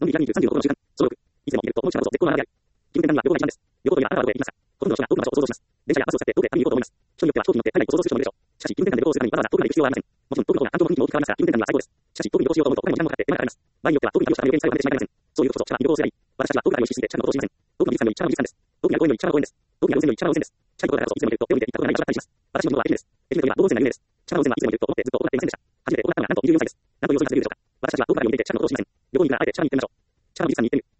のんびりや26の習慣。総力。いつでも言えると思う力こそ絶好の穴である。気分転換には旅行が一番です。旅行といえばあなたはどこへ行きますか。ほとんどの人が遠くの場所を想像します。電車やバスを使ってどこへ旅に行こうと思います。人によっては飛行機に乗って海外と想像する人もいるでしょう。しかし、気分転換で旅行をするためにわざわざ遠くまで行く必要はありません。もちろん遠くの方が環境の雰囲気も大きく変わりますから、気分転換には最高です。しかし、遠くに移動しようと思うとお金も時間もかかって手間がかかります。場合によっては遠くに旅をしたため余計に最後までしまいません。そういうことこそチャラに旅行をすればいい。私たちは遠く旅をしすぎてチャラなことをしません。遠くの美術館よりチャラの美術館です。遠くにある公園よりチャラな公園です。遠くにある路線よりチャラな路線です。近いところだからこそいつでも行けると手を見て行ったことがない場所があったりします。私の地元は愛媛です。愛媛といえば動物園が有名です。チャラな路線はいつでも行けると思ってずっと行っていませんでした。初めて行ったのがなんと24歳です。なんという予想にされるでしょうか。私たちは遠く旅を見ていてチャラなことをしません。旅行に行くならあえてチャラに行ってみましょう。チャラな美術館に行ってみる。